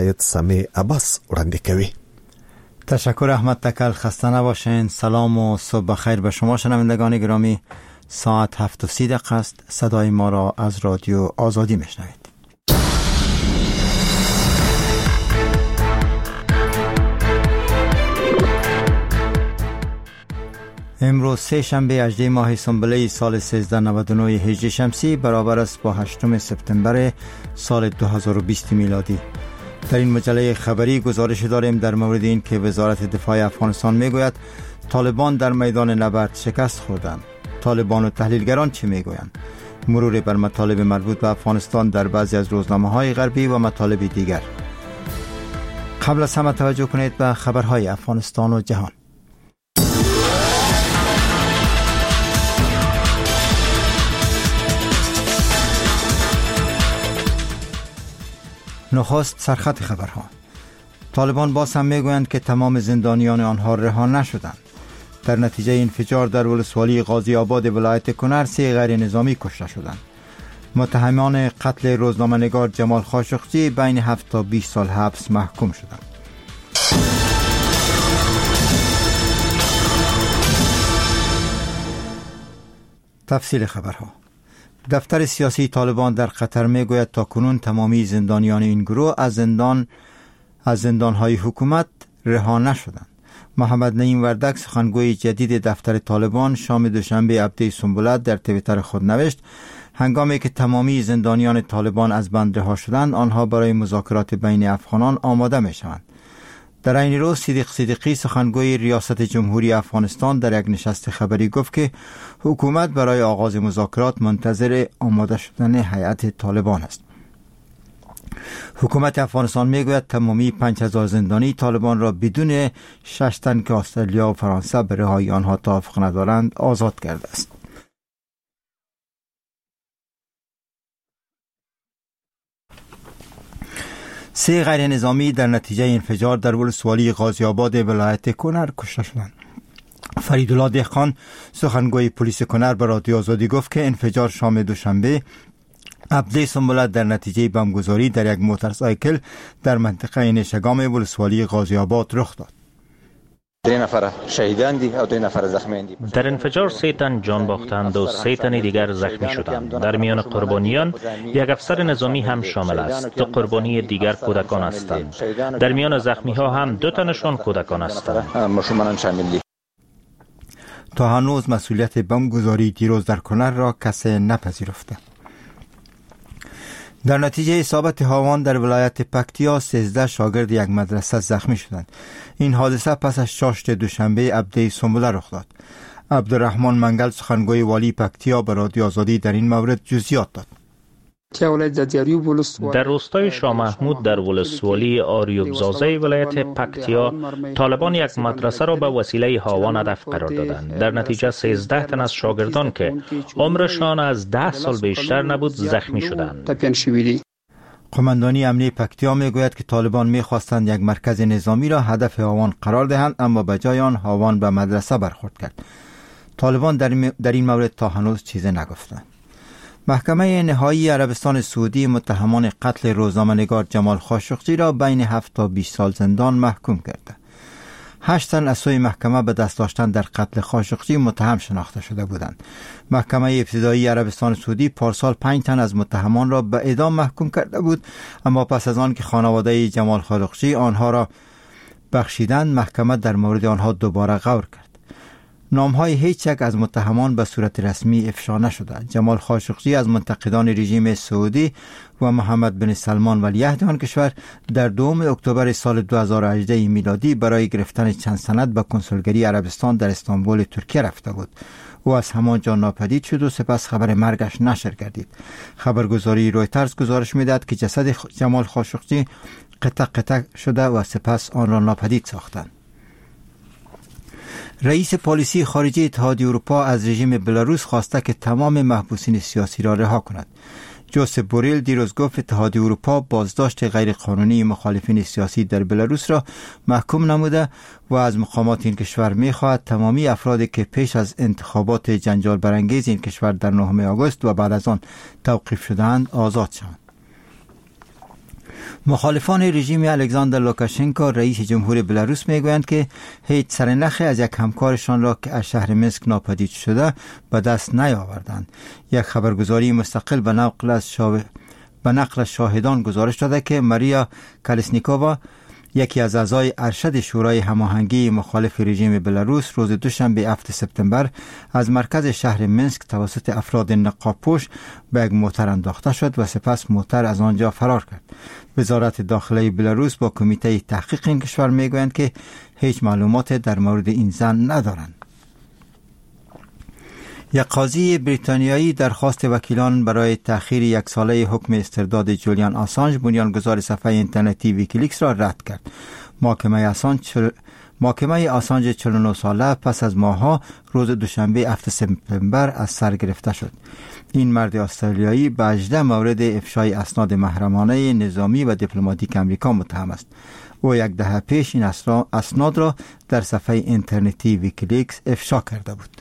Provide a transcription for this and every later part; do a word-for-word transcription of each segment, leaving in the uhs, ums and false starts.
سمی عباس وړاندې کوي. تشکر احمد تکل. خسته نباشین. سلام و صبح بخیر به شما شنوندگان گرامی. ساعت هفت و سی دقیقه است. صدای ما را از رادیو آزادی میشنوید. امروز سه شنبه هجدهم ماه سنبله سال سیزده نود و نه هجری شمسی برابر است با هشتم سپتامبر سال دو هزار و بیست میلادی. در این مجله خبری گزارش داریم در مورد این که وزارت دفاع افغانستان میگوید طالبان در میدان نبرد شکست خوردند. طالبان و تحلیلگران چه میگویند؟ مرور بر مطالب مربوط به افغانستان در بعضی از روزنامه‌های غربی و مطالب دیگر. قبل از همه توجه کنید به خبرهای افغانستان و جهان. نخست سرخط خبرها. طالبان باز هم میگویند که تمام زندانیان آنها رها نشدند. در نتیجه انفجار در ولسوالی غازی آباد ولایت کنر سه غیر نظامی کشته شدند. متهمان قتل روزنامه‌نگار جمال خاشقجی بین هفت تا بیست سال حبس محکوم شدند. تفصیل خبرها. دفتر سیاسی طالبان در قطر میگوید تا کنون تمامی زندانیان این گروه از زندان از زندانهای حکومت رها نشدند. محمد نعیم وردک سخنگوی جدید دفتر طالبان شام دوشنبه عبده سنبلت در توییتر خود نوشت هنگامی که تمامی زندانیان طالبان از بند رها شدند آنها برای مذاکرات بین افغانان آماده می شوند. در این روز صدیق صدیقی سخنگوی ریاست جمهوری افغانستان در یک نشست خبری گفت که حکومت برای آغاز مذاکرات منتظر آماده شدن هیئت طالبان است. حکومت افغانستان میگوید تمامی پنج هزار زندانی طالبان را بدون شش تن که استرالیا و فرانسه به رهایی آنها توافق ندارند آزاد کرده است. سه غیر نظامی در نتیجه انفجار در ولسوالی غازی آباد ولایت کنر کشته شدند. فریدالله دهقان سخنگوی پلیس کنر به رادیو آزادی گفت که انفجار شام دوشنبه عبده سنبلت در نتیجه بمبگذاری در یک موتورسایکل در منطقه نشگام ولسوالی غازی آباد رخ داد. در انفجار سه تن جان باختند و سه تن دیگر زخمی شدند. در میان قربانیان یک افسر نظامی هم شامل است. دو قربانی دیگر کودکان هستند. در میان زخمی ها هم دو تنشان کودکان هستند. تا هنوز مسئولیت بمبگذاری دیروز در کنر را کسی نپذیرفته. در نتیجه اصابت هاوان در ولایت پکتیا سیزده شاگرد یک مدرسه زخمی شدند. این حادثه پس از چاشت دوشنبه عبده سنبله رخ داد. عبدالرحمن منگل سخنگوی والی پکتیا به رادیو آزادی در این مورد جزئیات داد. در روستای شاه محمود در ولسوالی آریوبزازه ولایت پکتیا طالبان یک مدرسه را به وسیله هاوان هدف قرار دادند. در نتیجه سیزده تن از شاگردان که عمرشان از ده سال بیشتر نبود زخمی شدند. قماندانی امنیه پکتیا میگوید که طالبان میخواستند یک مرکز نظامی را هدف هاوان قرار دهند اما به جای آن هاوان به مدرسه برخورد کرد. طالبان در این مورد تا هنوز چیزی نگفتند. محکمه نهایی عربستان سعودی متهمان قتل روزنامه‌نگار جمال خاشقجی را بین هفت تا بیست سال زندان محکوم کرده. هشت تن از سوی محکمه به دست داشتن در قتل خاشقجی متهم شناخته شده بودند. محکمه ابتدایی عربستان سعودی پارسال پنج تن از متهمان را به اعدام محکوم کرده بود اما پس از آن که خانواده جمال خاشقجی آنها را بخشیدند محکمه در مورد آنها دوباره غور کرد. نامهای هیچ یک از متهمان به صورت رسمی افشا نشده. جمال خاشقجی از منتقدان رژیم سعودی و محمد بن سلمان ولیعهد آن کشور در دوم اکتبر سال دو هزار و هجده میلادی برای گرفتن چند سند به کنسولگری عربستان در استانبول ترکیه رفته بود. او از همانجا ناپدید شد و سپس خبر مرگش نشر گردید. خبرگزاری رویترز گزارش میداد که جسد جمال خاشقجی قطع قطع شده و سپس آن را ناپدید ساختند. رئیس پالیسی خارجی اتحادیه اروپا از رژیم بلاروس خواسته که تمام محبوسین سیاسی را رها کند. جوزف بوریل دیروز گفت اتحادیه اروپا بازداشت غیرقانونی مخالفین سیاسی در بلاروس را محکوم نموده و از مقامات این کشور می‌خواهد تمامی افرادی که پیش از انتخابات جنجال برانگیز این کشور در نهم آگوست و بعد از آن توقیف شدند آزاد شوند. مخالفان رژیم الکساندر لوکاشنکو رئیس جمهور بلاروس میگویند که هیچ سرنخی از یک همکارشان را که از شهر منسک ناپدید شده به دست نیاوردند. یک خبرگزاری مستقل به نقل از شاو... به نقل شاهدان گزارش داده که ماریا کالسنیکووا، یکی از اعضای ارشد شورای هماهنگی مخالف رژیم بلاروس، روز دوشنبه هفتم سپتامبر از مرکز شهر منسک توسط افراد نقاب‌پوش به یک موتر انداخته شد و سپس موتر از آنجا فرار کرد. وزارت داخلی بلاروس با کمیته تحقیق این کشور میگویند که هیچ معلومات در مورد این زن ندارند. یک قاضی بریتانیایی درخواست وکیلان برای تأخیر یک ساله حکم استرداد جولیان آسانج، بنیانگذار صفحه اینترنتی ویکیلیکس، را رد کرد. محاکمه آسانج چل... محاکمه آسانج چهل و نه ساله پس از ماه‌ها روز دوشنبه هفتم سپتامبر از سر گرفته شد. این مرد استرالیایی به هجده مورد افشای اسناد محرمانه نظامی و دیپلماتیک امریکا متهم است. او یک دهه پیش این اسناد را در صفحه اینترنتی ویکیلیکس افشا کرده بود.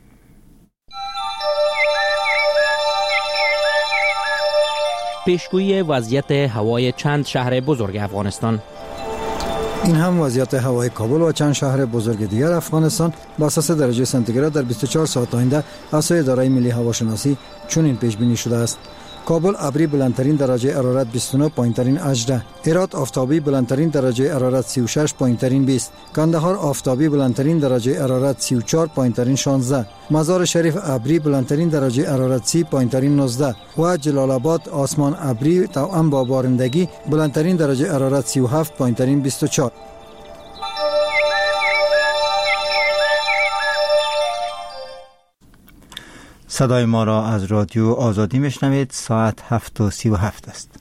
پیشگویی وضعیت هوای چند شهر بزرگ افغانستان. این هم وضعیت هوای کابل و چند شهر بزرگ دیگر افغانستان با اساس درجه سانتیگراد در بیست و چهار ساعت آینده از سوی اداره ملی هواشناسی چنین پیش بینی شده است: کابل ابری بلندترین درجه حرارت بیست و نه، پایینترین هجده. هرات آفتابی بلندترین درجه حرارت سی و شش، پایینترین بیست. کندهار آفتابی بلندترین درجه حرارت سی و چهار، پایینترین شانزده. مزار شریف ابری بلندترین درجه حرارت سی، پایینترین نوزده. و جلال آباد آسمان ابری توأم با بارندگی بلندترین درجه حرارت سی و هفت، پایینترین بیست و چهار. صدای ما را از رادیو آزادی میشنوید. ساعت هفت و سی و هفت است.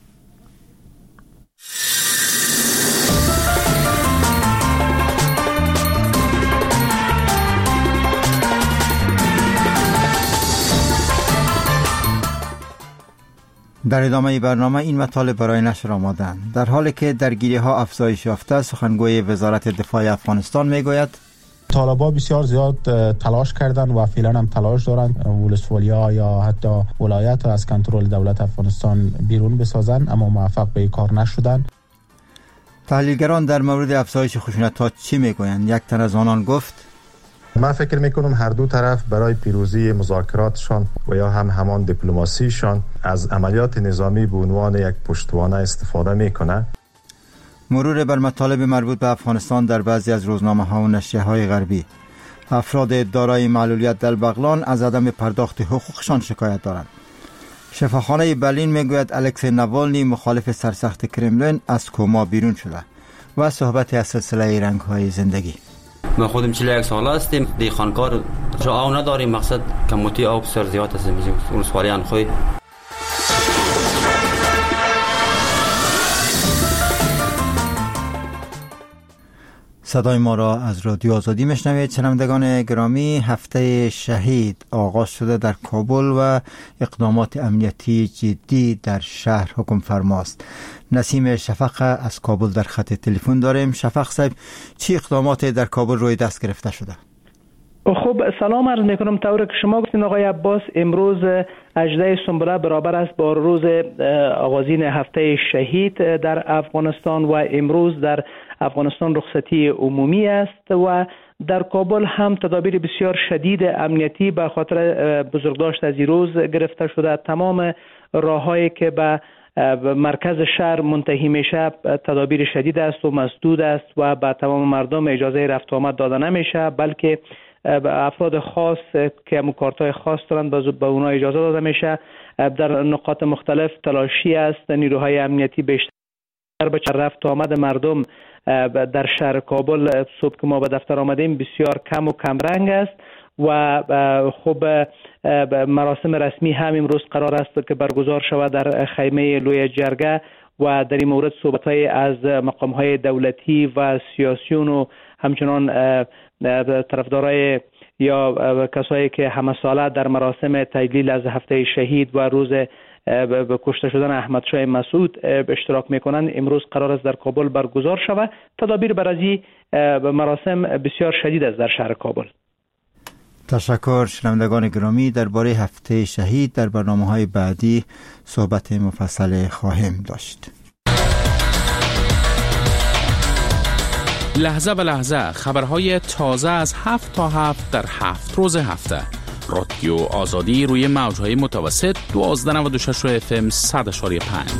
در ادامه برنامه این مطالب برای نشر آمدند. در حالی که درگیری ها افزایش یافته، سخنگوی وزارت دفاع افغانستان میگوید طالبان بسیار زیاد تلاش کردن و فعلا هم تلاش دارند ولسوالیا یا حتی ولایت از کنترل دولت افغانستان بیرون بسازن، اما موفق به این کار نشدن. تحلیلگران در مورد افزایش خشونت‌ها چی میگویند؟ یک تن از آنان گفت: من فکر میکنم هر دو طرف برای پیروزی مذاکراتشان و یا هم همان دیپلماسیشان از عملیات نظامی به عنوان یک پشتوانه استفاده میکنه. مرور بر مطالب مربوط به افغانستان در بعضی از روزنامه‌ها و نشریه‌های غربی. افراد دارای معلولیت در بغلان از عدم پرداخت حقوقشان شکایت دارند. شفاخانه برلین میگوید الکسی ناوالنی مخالف سرسخت کرملین از کما بیرون شده. و صحبت از سلسله رنگ‌های زندگی. ما خودم چهل یک ساله هستیم، دی خانکار جو آو نداریم، مقصد کموتی آب سر زیاد هستیم اون سوالیان خوی. صدای ما را از رادیو آزادی میشنوید. شنوندگان گرامی، هفته شهید آغاز شده در کابل و اقدامات امنیتی جدی در شهر حکم فرماست. نسیم شفق از کابل در خط تلفن داریم. شفق صاحب، چی اقدامات در کابل روی دست گرفته شده؟ خب سلام عرض میکنم. طور که شما گفتین آقای عباس، امروز هجده سنبله برابر است با روز آغازین هفته شهید در افغانستان و امروز در افغانستان رخصتی عمومی است و در کابل هم تدابیر بسیار شدید امنیتی به خاطر بزرگداشت از این روز گرفته شده. تمام راههایی که به مرکز شهر منتهی میشه تدابیر شدید است و مسدود است و به تمام مردم اجازه رفت و آمد داده نمیشه، بلکه افراد خاص که کارت‌های خاص دارند به اونا اجازه داده میشه. در نقاط مختلف تلاشی است، نیروهای امنیتی بیشتر به رفت و آمد مردم در شهر کابل صبح که ما به دفتر آمدیم بسیار کم و کم رنگ است و خب مراسم رسمی هم امروز قرار است که برگزار شود در خیمه لوی جرگه و در این مورد صحبت‌های از مقام‌های دولتی و سیاسیون و همچنان طرفدارای یا کسایی که همه ساله در مراسم تجلیل از هفته شهید و روز به کشته شدن احمد شاه مسعود اشتراک میکنند امروز قرار است در کابل برگزار شود. تدابیر برای مراسم بسیار شدید است در شهر کابل. تشکر. شنوندگان گرامی، درباره هفته شهید در برنامه‌های بعدی صحبت مفصل خواهیم داشت. لحظه به لحظه خبرهای تازه از هفت تا هفت در هفت روز هفته. رادیو آزادی روی موجهای متوسط دوازده نود و شش اف ام صد و پنج.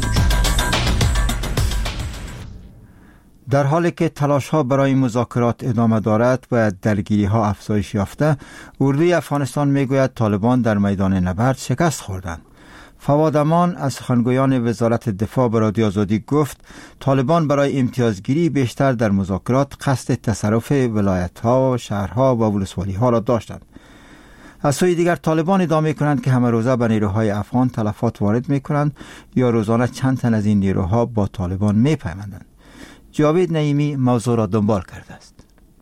در حالی که تلاش ها برای مذاکرات ادامه دارد و درگیری ها افزایش یافته، اردوی افغانستان میگوید طالبان در میدان نبرد شکست خوردند. فواد امان از سخنگویان وزارت دفاع به رادیو آزادی گفت طالبان برای امتیازگیری بیشتر در مذاکرات قصد تصرف ولایت ها، شهرها و ولسوالی ها را داشتند. از سوی دیگر طالبان ادعا کنند که همه روزه به نیروهای افغان تلفات وارد می کنند یا روزانه چند تن از این نیروها با طالبان می پیوندند. جاوید نعیمی موضوع را دنبال کرده است.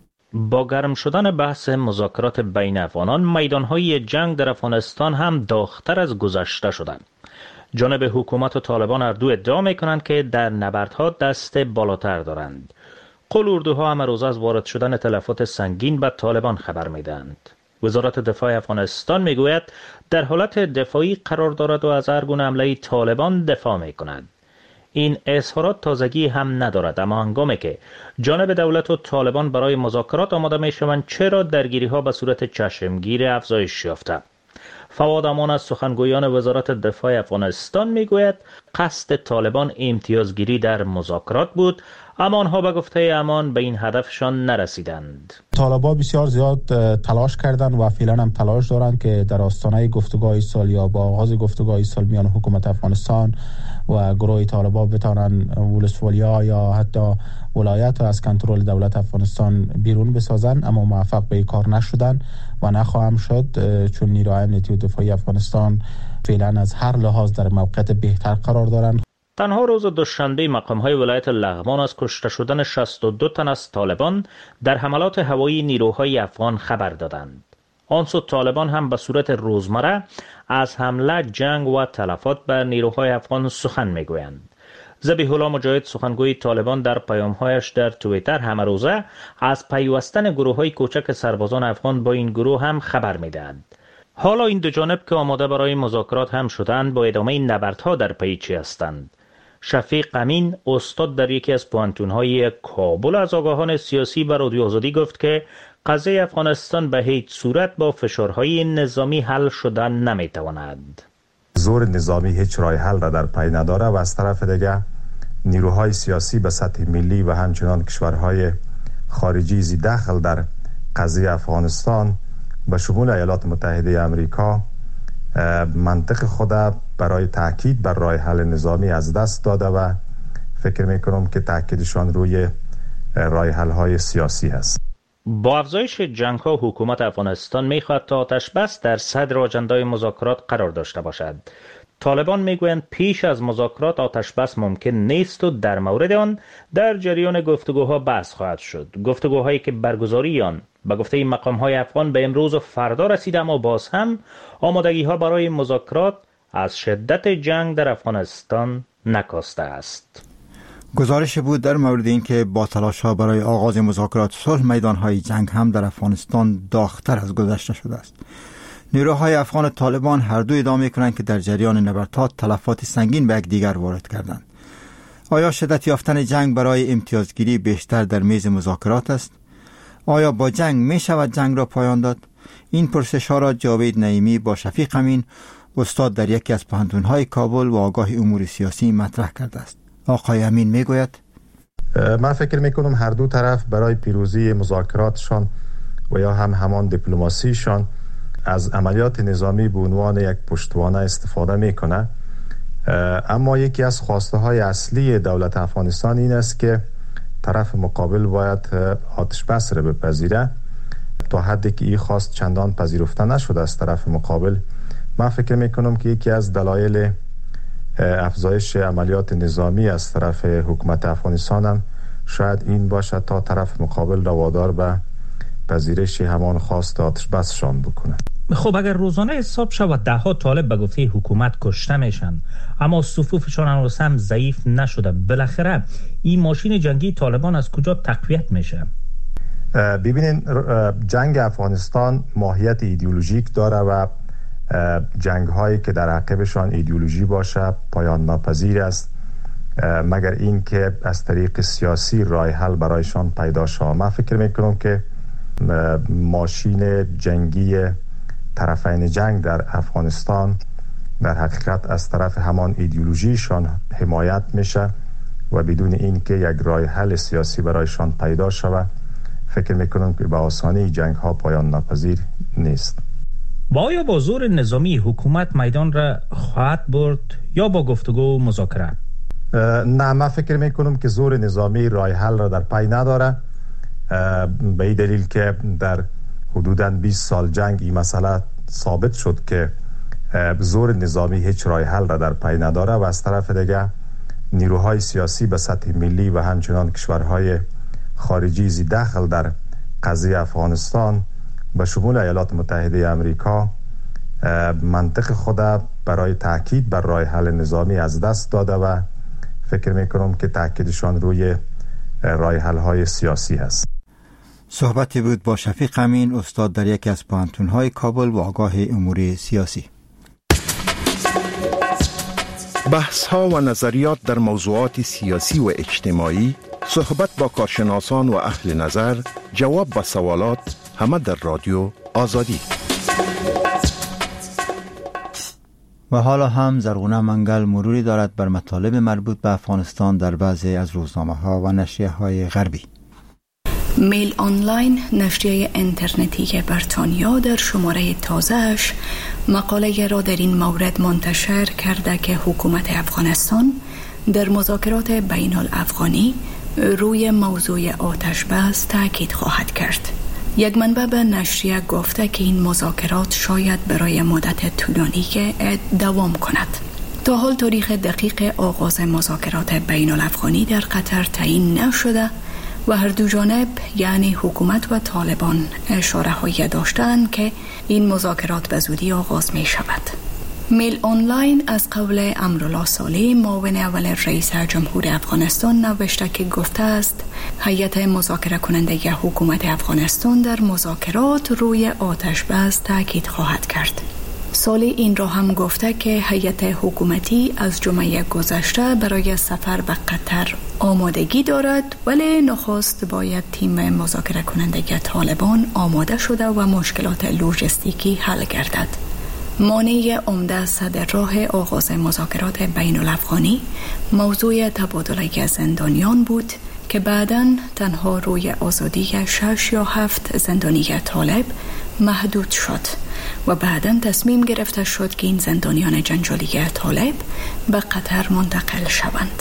با گرم شدن بحث مذاکرات بین افغانان، میدانهای جنگ در افغانستان هم داغ‌تر از گذشته شدند. جانب حکومت و طالبان هر دو ادعا می کنند که در نبردها دست بالاتر دارند. قل اردوها همه روز از وارد شدن تلفات سنگین به طالبان خبر می دهند. وزارت دفاع افغانستان می گوید در حالت دفاعی قرار دارد و از هر گونه حمله طالبان دفاع می کند. این اظهارات تازگی هم ندارد، اما هنگامی که جانب دولت و طالبان برای مذاکرات آماده می شوند، چرا درگیری ها به صورت چشمگیر افزایش یافته؟ فواد امان از سخنگویان وزارت دفاع افغانستان می گوید قصد طالبان امتیازگیری در مذاکرات بود، اما آنها به گفته امان به این هدفشان نرسیدند. طالبان بسیار زیاد تلاش کردند و فعلا هم تلاش دارند که در آستانه گفتگوهای صلح یا با آغاز گفتگوهای صلح میان حکومت افغانستان و گروه طالبان بتوانند ولسوالیا یا حتی ولایت از کنترل دولت افغانستان بیرون بسازند، اما موفق به این کار نشدند و نخواهم شد، چون نیروهای امنیتی و دفاعی افغانستان فعلا از هر لحاظ در موقعیت بهتر قرار دارند. تنها روز دوشنبه مقام‌های ولایت لغمان از کشته شدن شصت و دو تن از طالبان در حملات هوایی نیروهای افغان خبر دادند. آن سو طالبان هم به صورت روزمره از حمله، جنگ و تلفات بر نیروهای افغان سخن میگویند. ذبیح الله مجاهد سخنگوی طالبان در پیام‌هایش در توییتر همه روزه از پیوستن گروه‌های کوچک سربازان افغان با این گروه هم خبر می‌دهند. حالا این دو جانب که آماده برای مذاکرات هم شدند، با ادامه نبردها در پی چی هستند. شفیق امین استاد در یکی از پوانتون‌های کابل از آگاهان سیاسی به رادیو آزادی گفت که قضیه افغانستان به هیچ صورت با فشارهای نظامی حل شدن نمیتواند. زور نظامی هیچ راه حل را در پی نداره و از طرف دیگر نیروهای سیاسی به سطح ملی و همچنان کشورهای خارجی زی دخل در قضیه افغانستان به شمول ایالات متحده آمریکا منطق خود برای تاکید بر راه حل نظامی از دست داده و فکر میکنم که تاکیدشان روی راه حل های سیاسی هست. با افزایش جنگ ها حکومت افغانستان میخواهد تا آتش بس در صدر آجندای مذاکرات قرار داشته باشد. طالبان میگویند پیش از مذاکرات آتش بس ممکن نیست و در مورد آن در جریان گفتگوها بحث خواهد شد. گفتگوهایی که برگزاری آن به گفته این مقام های افغان به امروز و فردا رسیده، اما باز هم آمادگی ها برای مذاکرات از شدت جنگ در افغانستان نکاسته است. گزارش بود در مورد اینکه با تلاش ها برای آغاز مذاکرات صلح میدان های جنگ هم در افغانستان داغ‌تر از گذشته شده است. نیروهای افغان و طالبان هر دو ادعا می‌کنند که در جریان نبردها تلفات سنگین به یکدیگر وارد کردند. آیا شدت یافتن جنگ برای امتیازگیری بیشتر در میز مذاکرات است؟ آیا با جنگ می شود جنگ را پایان داد؟ این پرسش‌ها را جاوید نعیمی با شفیق امین استاد در یکی از پوهنتون‌های کابل و آگاه امور سیاسی مطرح کرده است. آقای امین میگوید من فکر میکنم هر دو طرف برای پیروزی مذاکراتشان و یا هم همان دیپلماسیشان از عملیات نظامی به عنوان یک پشتوانه استفاده میکنه، اما یکی از خواسته های اصلی دولت افغانستان این است که طرف مقابل باید آتش بس را بپذیره. تا حدی که این خواست چندان پذیرفته نشده از طرف مقابل، من فکر میکنم که یکی از دلایل افزایش عملیات نظامی از طرف حکومت افغانستان هم شاید این باشد تا طرف مقابل را وادار به پذیرش همان خواست آتش بسشان بکنه. خب اگر روزانه حساب شود ده ها طالب به گفته حکومت کشته میشن، اما صفوفشان هنوز هم ضعیف نشده، بالاخره این ماشین جنگی طالبان از کجا تقویت میشه؟ ببینین جنگ افغانستان ماهیت ایدئولوژیک داره و جنگ هایی که در عقبشان ایدئولوژی باشه پایان ناپذیر است مگر این که از طریق سیاسی راه حل برایشان پیدا شود. من فکر میکنم که ماشین جنگی طرفین جنگ در افغانستان در حقیقت از طرف همان ایدئولوژیشان حمایت میشه و بدون این که یک راه حل سیاسی برایشان پیدا شود فکر میکنم که به آسانی جنگ ها پایان ناپذیر نیست. با آیا با زور نظامی حکومت میدان را خواهد برد یا با گفتگو و مذاکره؟ نه، من فکر میکنم که زور نظامی راه حل را در پی نداره، به این دلیل که در حدوداً بیست سال جنگ این مسئله ثابت شد که زور نظامی هیچ راه حل را در پی نداره و از طرف دیگه نیروهای سیاسی به سطح ملی و همچنان کشورهای خارجی زی دخل در قضیه افغانستان به شمول ایالات متحده امریکا منطق خود برای تاکید بر راه حل نظامی از دست داده و فکر میکنم که تاکیدشان روی راه حل های سیاسی هست. صحبتی بود با شفیق امین، استاد در یکی از پوهنتون‌های کابل و آگاه امور سیاسی. بحث‌ها و نظریات در موضوعات سیاسی و اجتماعی، صحبت با کارشناسان و اهل نظر، جواب به سوالات، همه در رادیو آزادی. و حالا هم زرغونه منگل مروری دارد بر مطالب مربوط به افغانستان در بعضی از روزنامه‌ها و نشریه‌های غربی. میل آنلاین، نشریه اینترنتی بریتانیا، در شماره تازه‌اش مقاله را در این مورد منتشر کرده که حکومت افغانستان در مذاکرات بین الافغانی روی موضوع آتش بس تاکید خواهد کرد. یک منبع به نشریه گفته که این مذاکرات شاید برای مدت طولانی دوام کند. تا حال تاریخ دقیق آغاز مذاکرات بین الافغانی در قطر تعیین نشده و هر دو جانب یعنی حکومت و طالبان اشاره هایی داشتند که این مذاکرات به زودی آغاز می شود. میل آنلاین از قول امرالله صالح، معاون اول رئیس جمهور افغانستان، نوشته که گفته است هیئت مذاکره کننده حکومت افغانستان در مذاکرات روی آتش بس تاکید خواهد کرد. صالح این را هم گفته که هیئت حکومتی از جمعه گذشته برای سفر به قطر آمادگی دارد، ولی نخست باید تیم مذاکره کننده طالبان آماده شده و مشکلات لوجستیکی حل گردد. مانع عمده صدر راه آغاز مذاکرات بین الافغانی موضوع تبادله زندانیان بود که بعداً تنها روی آزادی شش یا هفت زندانی طالب محدود شد و بعداً تصمیم گرفته شد که این زندانیان جنجالی طالب به قطر منتقل شوند.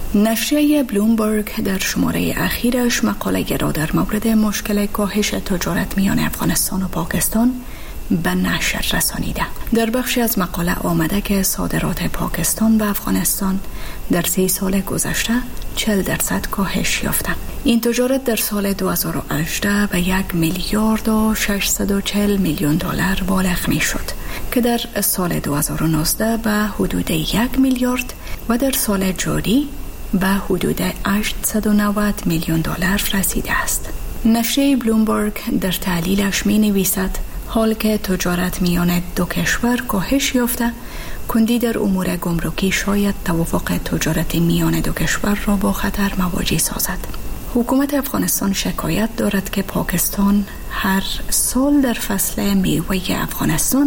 نشریه بلومبرگ در شماره اخیرش مقاله را در مورد مشکل کاهش تجارت میان افغانستان و پاکستان به نشر رسانیده. در بخشی از مقاله آمده که صادرات پاکستان به افغانستان در سی سال گذشته چهل درصد کاهش یافته. این تجارت در سال دو هزار و هجده به یک میلیارد و ششصد و چهل میلیون دلار بالغ می شد که در سال دو هزار و نوزده به حدود یک میلیارد و در سال جاری به حدود هشتصد و نود میلیون دلار رسیده است. نشریه بلومبرگ در تحلیلش می نویسد حال که تجارت میان دو کشور کاهش یافته، کندی در امور گمرکی شاید توافق تجارتی میان دو کشور را با خطر مواجه سازد. حکومت افغانستان شکایت دارد که پاکستان هر سال در فصل میوه افغانستان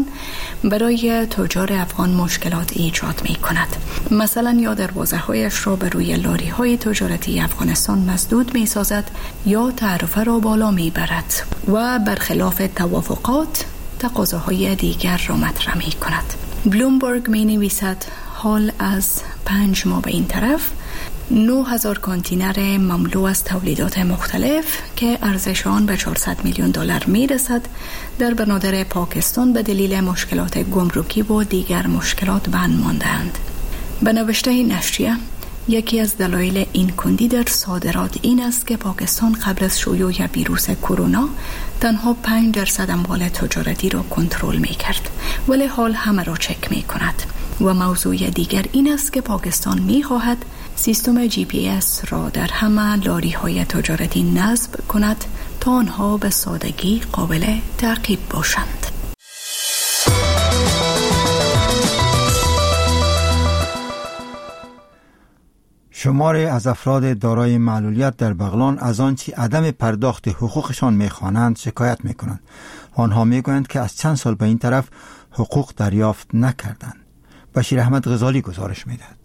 برای تجار افغان مشکلات ایجاد می کند. مثلا یا دروازه هایش را بر روی لاری های تجارتی افغانستان مسدود می سازد یا تعرفه را بالا می برد و برخلاف توافقات تقاضاهای دیگر را مطرح می کند. بلومبرگ می نویسد حال از پنج ماه به این طرف نه هزار کانتینر مملو از تولیدات مختلف که ارزش آن به چهارصد میلیون دلار می رسد در بنادر پاکستان به دلیل مشکلات گمرکی و دیگر مشکلات بند ماندند. به نوشته نشریه یکی از دلایل این کندی در صادرات این است که پاکستان قبل از شیوع ویروس کرونا تنها پنج درصد اموال تجارتی را کنترل می کرد ولی حال همه را چک می کند. و موضوع دیگر این است که پاکستان می خواهد سیستم جی پی اس را در همه لاری های تجارتی نصب کند تا آنها به سادگی قابل تعقیب باشند. شماری از افراد دارای معلولیت در بغلان از آنچه عدم پرداخت حقوقشان می‌خوانند شکایت می‌کنند. آنها می‌گویند که از چند سال به این طرف حقوق دریافت نکردند. بشیر احمد غزالی گزارش می‌دهد.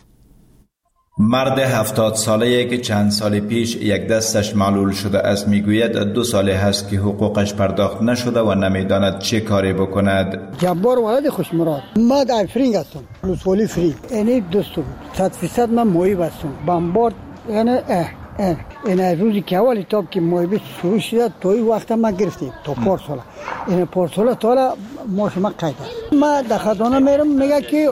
مرد هفتاد ساله که چند سال پیش یک دستش معلول شده است میگوید دو ساله هست که حقوقش پرداخت نشده و نمیداند چه کاری بکند. جبار ولد خوش مراد، ما در فرینگ هستم، لوسولی فرینگ، اینی دوستم، صد فیصد من محیب هستم، بمبارد یعنی اه اه این روزی که اولی تاب که محیبه شروع شده توی وقت ما گرفتیم تا پارساله، این پارساله تالا ما شما قید است. ما در خزانه میرم میگه که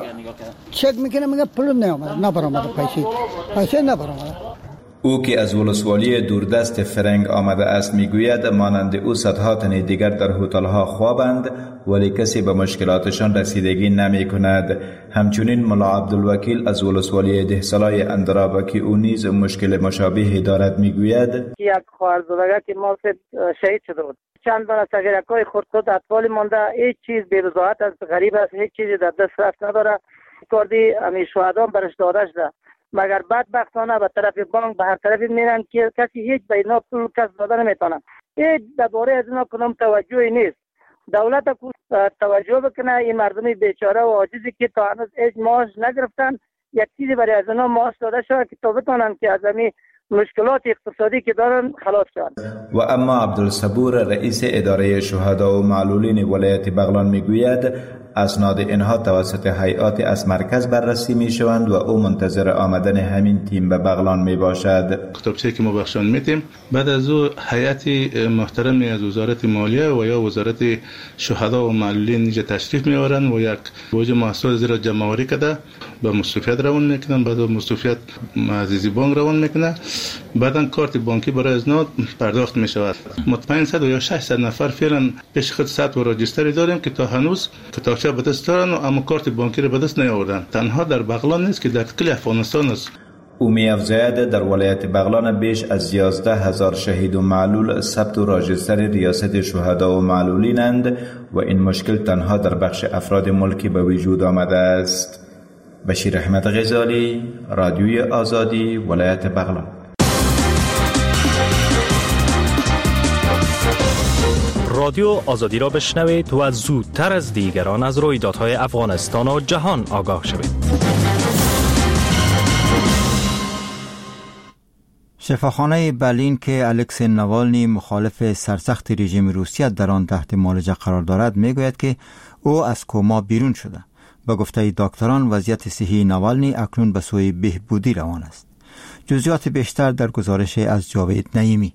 چک میکنه میگه پول نیامده، نبرآمده پیسه، پیسه نبرآمده. او که از ولسوالی دوردست فرنگ آمده است میگوید مانند او صدها تن دیگر در هتل‌ها خوابند ولی کسی به مشکلاتشان رسیدگی نمی کند. همچنین ملا عبدالوکیل از ولسوالی دهسالای اندراب که او نیز مشکل مشابهی دارد میگوید یک خواهرزادگی که ما شهید شده بود، چند دانه صغیرک‌های خردسال اطفال مانده، هیچ چیز بی‌وضاحت است، غریب است، هیچ چیزی در دست رفت نداره. کردی امی شهدا برش داده شده، مگر بدبختانه به طرف بانک به هر طرفی میرن که کسی هیچ به اینا پول کس داده نمیتونه. هیچ درباره از اینا کنم توجهی نیست. دولت توجه بکنه این مردمی بیچاره و عاجزی که تا هنوز هیچ معاش نگرفتن یک چیزی برای از اینا معاش داده شده که تا بتونن که از این مشکلات اقتصادی که دارن خلاص شوند. و اما عبدالصبور رئیس اداره شهدا و معلولین ولایت بغلان میگوید اسناد اینها توسط هیئات از مرکز بررسی می شوند و او منتظر آمدن همین تیم به بغلان می باشد. کتابچه‌ای که ما بخشان میتیم بعد از او هیئت محترمی از وزارت مالیه و یا وزارت شهدا و معلولین اینجا تشریف میآورند و یک بوج محصول زیر جمع آوری کرده به مصرفیت روان میکنن، بعد مصرفیت عزیزی بانک روان میکنه، بعدا کارت بانکی برای ازنا پرداخت می شود. مطمئن صد یا ششصد نفر فعلا پیش خود ثبت و راجستری داریم که تا هنوز کتابچه به دست دارن و اما کارت بانکی را به دست نیاوردن. تنها در بغلان نیست که در کل افغانستان است. او می افزاید در ولایت بغلان بیش از یازده هزار شهید و معلول ثبت و راجستر ریاست شهدا و معلولینند و این مشکل تنها در بخش افراد ملکی به وجود آمده است. بشیر احمد غزالی، رادیوی آزادی، ولایت بغلان. رادیو آزادی را بشنوید و زودتر از دیگران از رویدادهای افغانستان و جهان آگاه شوید. شفاخانه برلین که الکسی ناوالنی مخالف سرسخت رژیم روسیه در آن تحت معالجه قرار دارد میگوید که او از کما بیرون شده. با گفته دکتران وضعیت صحی ناوالنی اکنون به سوی بهبودی روان است. جزئیات بیشتر در گزارش از جاوید نعیمی.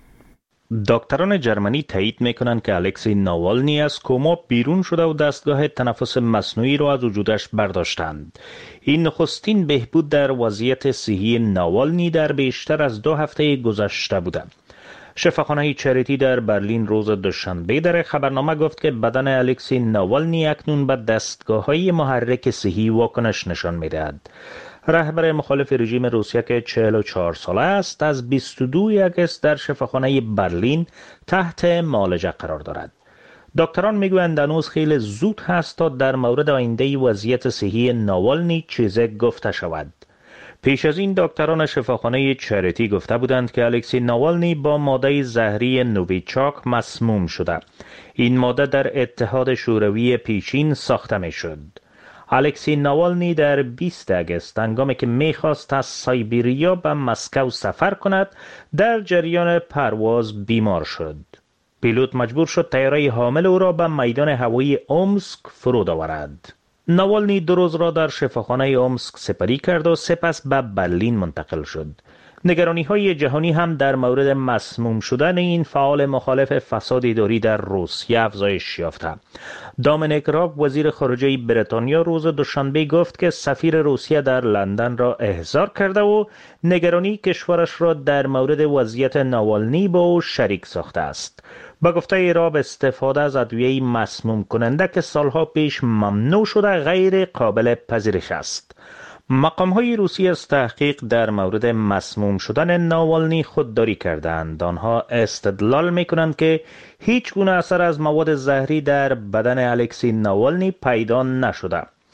دکتران جرمنی تایید میکنند که الکسی ناوالنی از کما بیرون شده و دستگاه تنفس مصنوعی را از وجودش برداشتند. این نخستین بهبود در وضعیت صحی ناوالنی در بیشتر از دو هفته گذشته بوده. شفاخانه چریتی در برلین روز دوشنبه در خبرنامه گفت که بدن الکسی ناوالنی اکنون به دستگاه‌های محرک صحی واکنش نشان می‌دهد. رهبر مخالف رژیم روسیه که چهل و چهار ساله است از بیست و دو آگوست در شفاخانه برلین تحت معالجه قرار دارد. دکتران میگویند هنوز خیلی زود هست تا در مورد آینده وضعیت صحی ناوالنی چیزی گفته شود. پیش از این دکتران شفاخانه چریتی گفته بودند که الکسی ناوالنی با ماده زهری نوویچاک مسموم شده. این ماده در اتحاد شوروی پیشین ساخته می شد. الکسی ناوالنی در بیست آگوست هنگامی که میخواست از سایبریا به مسکو سفر کند در جریان پرواز بیمار شد. پیلوت مجبور شد طیاره حامل او را به میدان هوایی اومسک فرود آورد. ناوالنی دو روز را در شفاخانه اومسک سپری کرد و سپس به برلین منتقل شد. نگرانی های جهانی هم در مورد مسموم شدن این فعال مخالف فساد اداری در روسیه افزایش یافته. دامینیک راب وزیر خارجه بریتانیا روز دوشنبه گفت که سفیر روسیه در لندن را احضار کرده و نگرانی کشورش را در مورد وضعیت ناوالنی با او شریک ساخته است. با گفته راب استفاده از ادویه مسموم کننده که سالها پیش ممنوع شده غیر قابل پذیرش است. مقام های روسی از تحقیق در مورد مسموم شدن ناوالنی خودداری کردند. آنها استدلال می کنند که هیچ گونه اثر از مواد زهری در بدن الکسی ناوالنی پیدا نشده.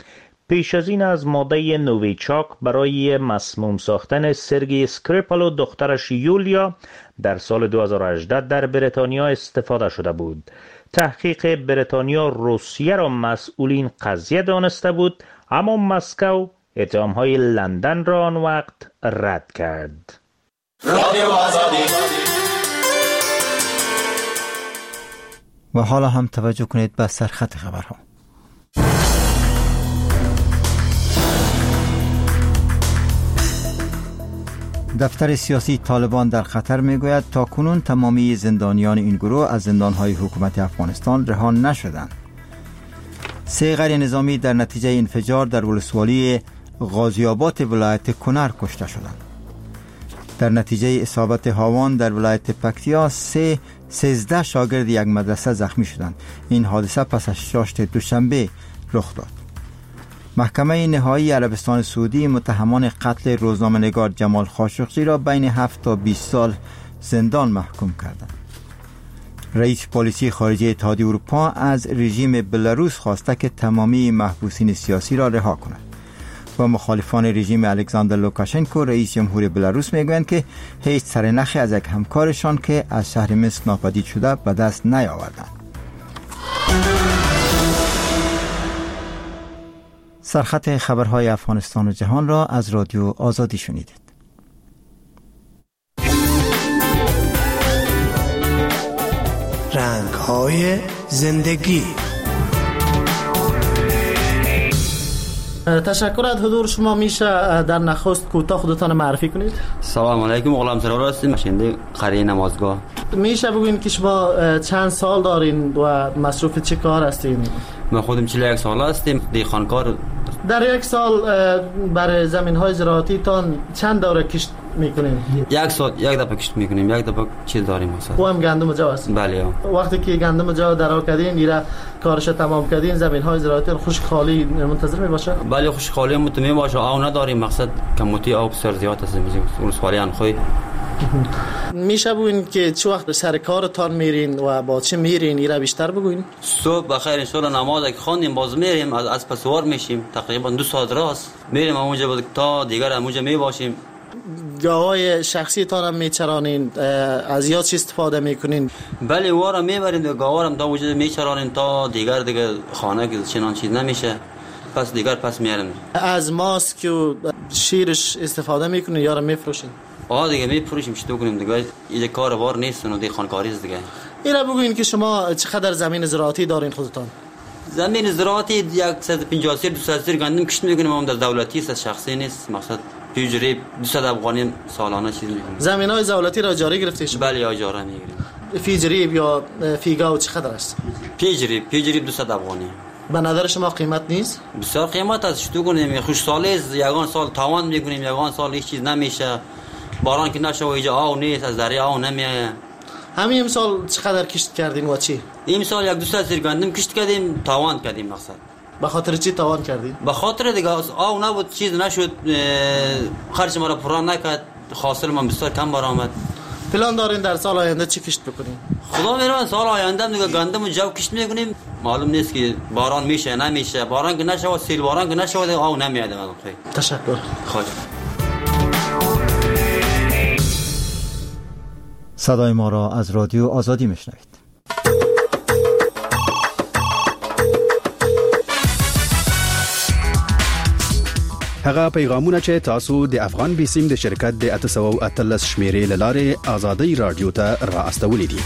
پیش از این از ماده نوویچاک برای مسموم ساختن سرگی اسکریپال و دخترش یولیا در سال دو هزار و هجده در بریتانیا استفاده شده بود. تحقیق بریتانیا روسیه را مسئولین قضیه دانسته بود، اما مسکو اتهام‌های لندن را آن وقت رد کرد. و حالا هم توجه کنید به سرخط خبرها. دفتر سیاسی طالبان در خطر میگوید تا کنون تمامی زندانیان این گروه از زندانهای حکومت افغانستان رها نشدند. سه غیر نظامی در نتیجه انفجار در ولسوالی غازی آباد ولایت کنر کشته شدند. در نتیجه اصابت هاوان در ولایت پکتیا سه سیزده شاگرد یک مدرسه زخمی شدند. این حادثه پس از شاشت دوشنبه رخ داد. محکمه نهایی عربستان سعودی متهمان قتل روزنامه‌نگار جمال خاشقجی را بین هفت تا بیست سال زندان محکوم کردند. رئیس پلیسی خارجه اتحادیه اروپا از رژیم بلاروس خواسته که تمامی محبوسین سیاسی را رها کند. و مخالفان رژیم الکساندر لوکاشنکو رئیس جمهور بلاروس میگویند که هیچ سرنخی از یک همکارشان که از شهر منسک ناپدید شده به دست نیاوردند. سرخط خبرهای افغانستان و جهان را از رادیو آزادی شنیدید. رنگ‌های زندگی. تشکر از حضور شما. میشه در نخست کوتاه خودتان معرفی کنید؟ سلام علیکم، غلام سرور هستم، باشنده قریه نمازگاه. میشه بگوین که شما چند سال دارین و مصروف چه کار هستین؟ من خودم چهل و یک ساله هستم، دیخانکار. در یک سال برای زمین‌های زراعتی تان چند دوره کشت میکنین؟ یک سال یک دفعه کشت میکنیم، یک دفعه چیز داریم مثلا. و هم گندم جو هست؟ بله. وقتی که گندم جو درآ کردین ایرا کارش تمام کردین، زمین‌های زراعتی خشک خالی منتظر میباشه؟ بله خشک خالی متمی باشه، آو نداریم، مقصد کموتی آب بسیار زیاد است میگیم ولسوالی انخوی. میشه بگوین که چه وقت سر کارتان میرین و با چه میرین ایرا بیشتر بگوین؟ صبح بخیر ان شاء الله نماز که خواندیم باز میریم، از اسب سوار میشیم، تقریبا دو ساعت راست میریم اونجا تا دیگر اونجا میباشیم. گاوای شخصی تان هم میچرانین، از یا چی استفاده میکنین؟ بله وارا میبریم گاوارم تا وجود میچرانیم تا دیگر دیگه خانه که چنان چیز نمیشه، پس دیگر پس میاریم. از ماست که شیرش استفاده میکنین یا را میفروشین؟ آه دیگه میفروشیم، چطور کنیم دیگه، این کار بار نیست و دیگه خانکاری است دیگه. اینا بگوین که شما چقدر زمین زراعتی دارین خودتان؟ زمین زراعتی صد و پنجاه سیر دویست سیر گندم کشت میکنیم، اما در دولتی است، شخصی نیست، مقصد پیجری دویست افغانی سالانه چیز میکنیم. زمینای دولتی را اجاره گرفتید شما؟ بله اجاره میگیریم. پیجری یا فیگاو چقدر است؟ پیجری پیجری دویست افغانی. به نظر شما قیمت نیست؟ بسیار قیمت است، چطور کنیم، خوش ساله است، یگان سال تاوان میکنیم، یگان سال هیچ چیز نمیشه، باران که نشه و اینجا آو نیست، از دریا آو نمیه. همین امسال چقدر کشت کردین و چی؟ این سال یک دوست سیر گندم کشت کردیم، تاوان کردیم. مقصد به خاطر چی تاوان کردین؟ به خاطر دیگه آو نبود، چیز نشد، خرج ما را پران نکرد، حاصل ما بسیار کم برآمد. پلان دارین در سال آینده چی کشت بکنین؟ خدا میرون سال آینده دیگه گندم و جو کشت میکنیم، معلوم نیست که باران میشه نمیشه، باران که نشه و سیل باران که نشه و آو نمیاد. تشکر. خواهش. صدای ما را از رادیو آزادی میشنوید. هغه پیغامونه چې تاسو د افغان بیسیم د شرکت د اته سوه او اتلس شمیرې له لارې آزادۍ رادیو ته را استولی دي.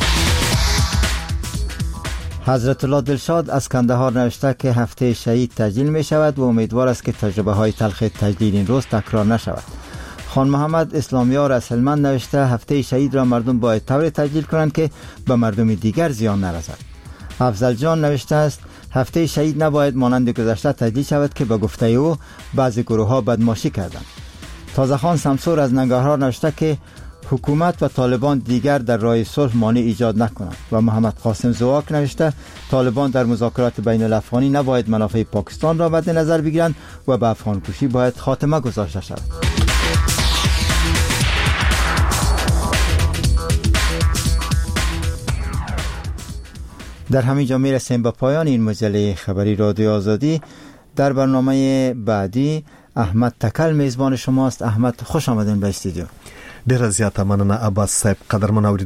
حضرت الله دلشاد از کندهار نوشته که هفته شهید تجلیل می شود و امیدوار است که تجربه های تلخ تجلیل این روز تکرار نشود. خان محمد اسلامیار از هلمند نوشته هفته شهید را مردم باید طور تجلیل کنند که به مردم دیگر زیان نرسد. افضل جان نوشته است هفته شهید نباید مانند گذشته تجلیل شود که به گفته او بعضی گروه ها بدماشی کردند. تازه خان سمسور از ننگرهار نوشته که حکومت و طالبان دیگر در راه صلح مانع ایجاد نکنند. و محمد قاسم زواک نوشته طالبان در مذاکرات بین الافغانی نباید منافع پاکستان را مد نظر بگیرند و به افغان کشی باید خاتمه گذاشته شود. در همین جا میرسیم به پایان این مجله خبری رادیو آزادی. در برنامه بعدی احمد تکل میزبان شماست. احمد خوش آمدین به استودیو. ډیر زیاته مننه عباس صاحب. قدرمن